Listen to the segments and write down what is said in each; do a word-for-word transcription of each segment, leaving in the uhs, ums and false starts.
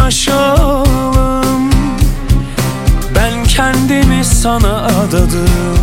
anlaşalım. Ben kendimi sana adadım.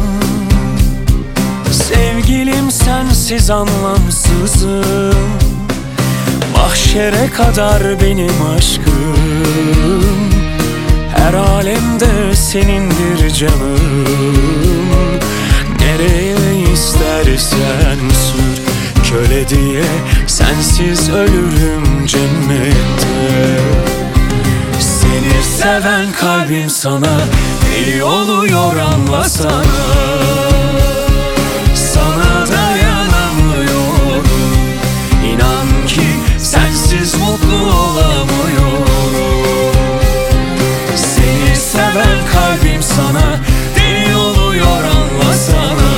Sevgilim sensiz anlamsızım. Mahşere kadar benim aşkım. Her alemde senindir canım. Nereye istersen sür, köle diye sensiz ölürüm cennette. Seni seven kalbim sana deli oluyor, anlasana. Sana dayanamıyorum, İnan ki sensiz mutlu olamıyorum. Seni seven kalbim sana deli oluyor, anlasana.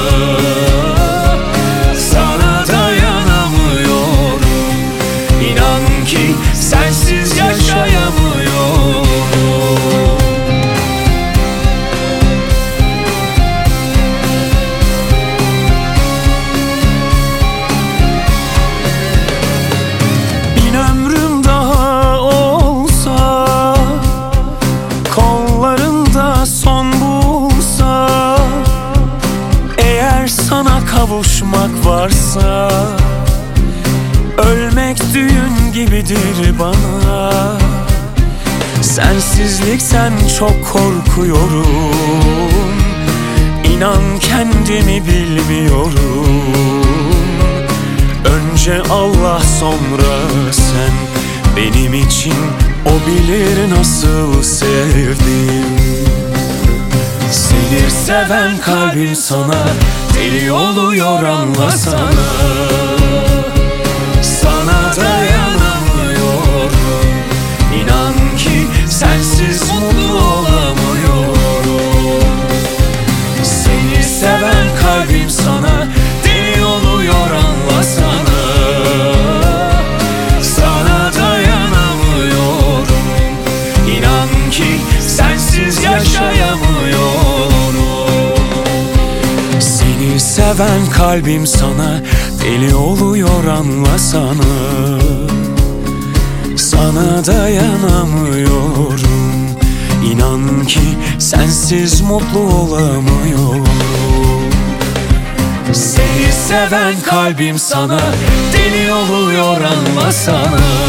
Sana dayanamıyorum, İnan ki sensiz yaşayamıyorum. Bin ömrüm daha olsa, kollarında son bulsa, eğer sana kavuşmak varsa, ölmek düğün gibidir bana. Sensizlikten çok korkuyorum, İnan kendimi bilmiyorum. Önce Allah sonra sen, benim için o bilir nasıl sevdim. Seni seven kalbim sana deli oluyor, anlasana. Sana dayanamıyorum, İnan ki sensiz mutlu olamıyorum. Seni seven kalbim sana deli oluyor, anlasana. Sana dayanamıyorum, İnan ki sensiz yaşayamıyorum. Seni seven kalbim sana deli oluyor, anlasana. Sana dayanamıyorum, İnan ki sensiz mutlu olamıyorum. Seni seven kalbim sana deli oluyor, anlasana.